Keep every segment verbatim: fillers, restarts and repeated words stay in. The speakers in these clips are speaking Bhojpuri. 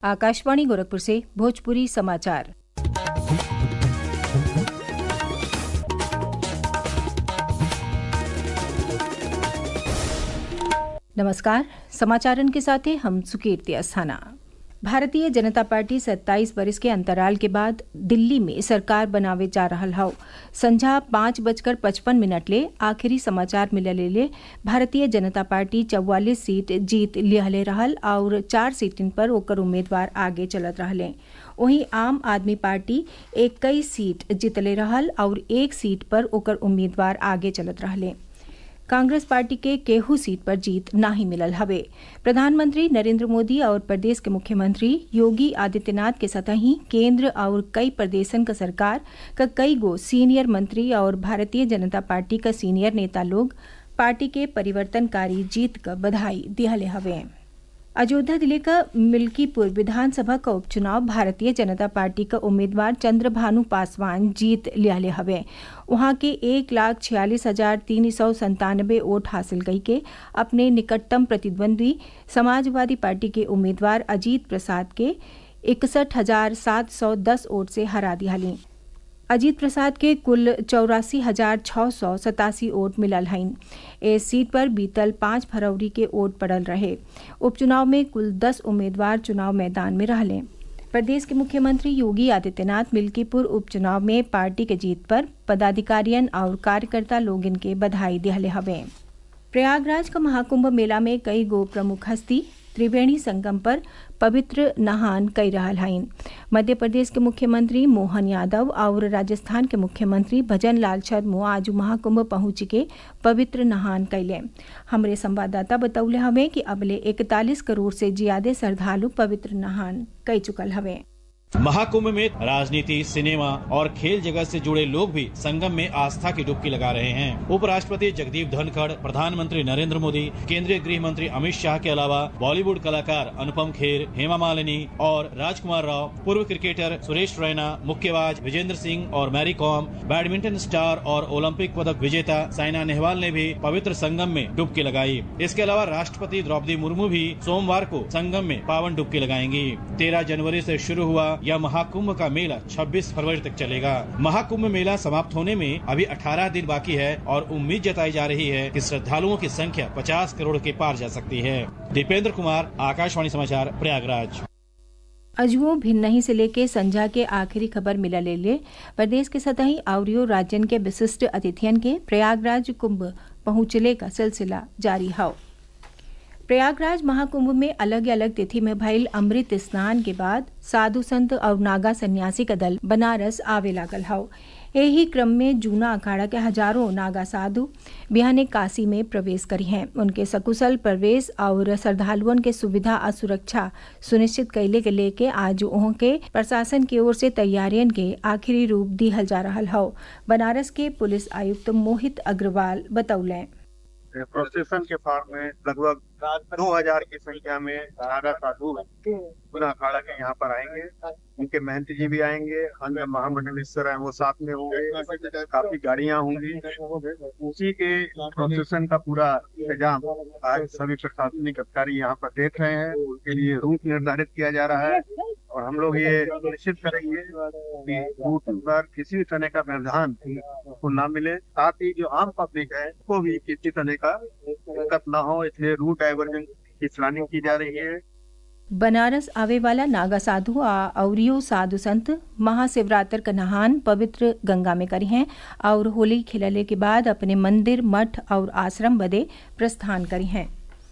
आकाशवाणी गोरखपुर से भोजपुरी समाचार। नमस्कार, समाचारन के साथ हैं हम सुकीर्ति अस्थाना। भारतीय जनता पार्टी सत्ताईस वर्ष के अंतराल के बाद दिल्ली में सरकार बनावे जा रहल हौ। संझा पाँच बजकर पचपन मिनट ले आखिरी समाचार मिलले ले भारतीय जनता पार्टी चौवालीस सीट जीत लिहले रहल और चार सीटन पर ओकर उम्मीदवार आगे चलत रहले। वहीं आम आदमी पार्टी इक्कीस सीट जीतले रहल और एक सीट पर ओकर उम्मीदवार आगे चलत रहले। कांग्रेस पार्टी के केहू सीट पर जीत नहीं मिलल हवे। प्रधानमंत्री नरेंद्र मोदी और प्रदेश के मुख्यमंत्री योगी आदित्यनाथ के सतही केंद्र और कई प्रदेशन का सरकार का कई गो सीनियर मंत्री और भारतीय जनता पार्टी का सीनियर नेता लोग पार्टी के परिवर्तनकारी जीत का बधाई दिहले हवे। अयोध्या जिले का मिल्कीपुर विधानसभा का उपचुनाव भारतीय जनता पार्टी का उम्मीदवार चंद्रभानु पासवान जीत लियाले हवे। वहां के एक लाख छियालीस हजार तीन सौ संतानबे वोट हासिल कई के अपने निकटतम प्रतिद्वंदी समाजवादी पार्टी के उम्मीदवार अजीत प्रसाद के इकसठ हजार सात सौ दस वोट से हरा दियाली। अजीत प्रसाद के कुल चौरासी हजार छः सौ सतासी वोट मिलल हइन। इस सीट पर बीतल पाँच फरवरी के वोट पड़ल रहे। उपचुनाव में कुल दस उम्मीदवार चुनाव मैदान में रहले। प्रदेश के मुख्यमंत्री योगी आदित्यनाथ मिल्कीपुर उपचुनाव में पार्टी के जीत पर पदाधिकारियन और कार्यकर्ता लोग इनके बधाई दिहले हवे। प्रयागराज का महाकुंभ मेला में कई गो प्रमुख हस्ती त्रिवेणी संगम पर पवित्र नहान कई रहल हइन। मध्य प्रदेश के मुख्यमंत्री मोहन यादव और राजस्थान के मुख्यमंत्री भजन लाल शर्मा आज महाकुंभ पहुंच के पवित्र नहान कैले। हमरे संवाददाता बतौले हवे कि अबले इकतालीस करोड़ से ज्यादा श्रद्धालु पवित्र नहान कई चुकल हवे। महाकुंभ में राजनीति, सिनेमा और खेल जगत से जुड़े लोग भी संगम में आस्था की डुबकी लगा रहे हैं। उपराष्ट्रपति जगदीप धनखड़, प्रधानमंत्री नरेंद्र मोदी, केंद्रीय गृह मंत्री अमित शाह के अलावा बॉलीवुड कलाकार अनुपम खेर, हेमा मालिनी और राजकुमार राव, पूर्व क्रिकेटर सुरेश रैना, मुक्केबाज विजेंद्र सिंह और मैरी कॉम, बैडमिंटन स्टार और ओलंपिक पदक विजेता साइना नेहवाल ने भी पवित्र संगम में डुबकी लगाई। इसके अलावा राष्ट्रपति द्रौपदी मुर्मू भी सोमवार को संगम में पावन डुबकी लगाएंगी। तेरह जनवरी से शुरू हुआ यह महाकुंभ का मेला छब्बीस फरवरी तक चलेगा। महाकुंभ मेला समाप्त होने में अभी अठारह दिन बाकी है और उम्मीद जताई जा रही है कि श्रद्धालुओं की संख्या पचास करोड़ के पार जा सकती है। दीपेंद्र कुमार, आकाशवाणी समाचार, प्रयागराज। अजुओं भिन्नही से लेके संझा के आखिरी खबर मिला ले ले प्रदेश के सतही आवरियो राज्यन के विशिष्ट अतिथियन के प्रयागराज कुंभ पहुंचले का सिलसिला जारी है। प्रयागराज महाकुंभ में अलग अलग तिथि में भइल अमृत स्नान के बाद साधु संत और नागा सन्यासी का दल बनारस आवे लागल हौ। यही क्रम में जूना अखाड़ा के हजारों नागा साधु बिहाने काशी में प्रवेश करी हैं। उनके सकुशल प्रवेश और श्रद्धालुओं के सुविधा और सुरक्षा सुनिश्चित कैले के लेके आज वहाँ के प्रशासन की ओर से तैयारियन के आखिरी रूप दिहल जा रहल हौ। बनारस के पुलिस आयुक्त मोहित अग्रवाल बतौले। प्रोसेशन के फार्म में लगभग दो हजार की संख्या में नागा साधु गुना अखाड़ा के यहाँ पर आएंगे। उनके महंत जी भी आएंगे, अन्य महामंडलेश्वर है वो साथ में होंगे, काफी गाड़ियां होंगी। उसी के प्रोसेशन का पूरा इंतजाम आज सभी प्रशासनिक अधिकारी यहाँ पर देख रहे हैं। उनके लिए रूट निर्धारित किया जा रहा है और हम लोग ये निश्चित करेंगे कि रूट पर किसी भी तरह का व्यवधान को न मिले, साथ ही जो आम पब्लिक है को भी किसी तरह का दिक्कत न हो, इसलिए रूट डाइवर्जन की प्लानिंग की जा रही है। बनारस आवे वाला नागा साधु और साधु संत महाशिवरात्र का नहान पवित्र गंगा में करी हैं और होली खिलने के बाद अपने मंदिर, मठ और आश्रम बदे प्रस्थान करी हैं।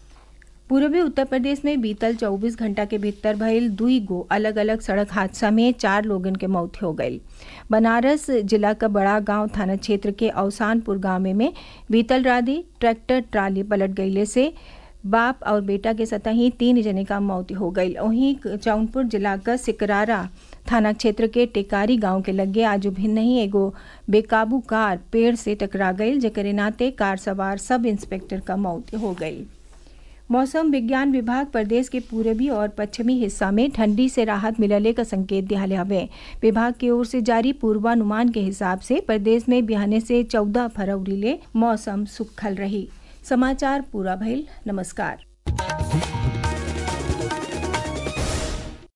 पूर्वी उत्तर प्रदेश में बीतल चौबीस घंटा के भीतर भइल दुई गो अलग अलग सड़क हादसा में चार लोगन के मौत हो गई। बनारस जिला का बड़ा गांव थाना क्षेत्र के अवसानपुर गांव में बीतल राती ट्रैक्टर ट्राली पलट गईले से बाप और बेटा के सतही तीन जने का मौत हो गई। वहीं जौनपुर जिला का सिकरारा थाना क्षेत्र के टेकारी गांव के लगे आज भिन्न ही एगो बेकाबू कार पेड़ से टकरा गई, जेकरे नाते कार सवार सब इंस्पेक्टर का मौत हो गई। मौसम विज्ञान विभाग प्रदेश के पूर्वी और पश्चिमी हिस्सा में ठंडी से राहत मिलने का संकेत दिहाले हवे। विभाग की ओर से जारी पूर्वानुमान के हिसाब से प्रदेश में बिहाने से चौदह फरवरी ले मौसम सुखल रही। समाचार पूरा भइल। नमस्कार।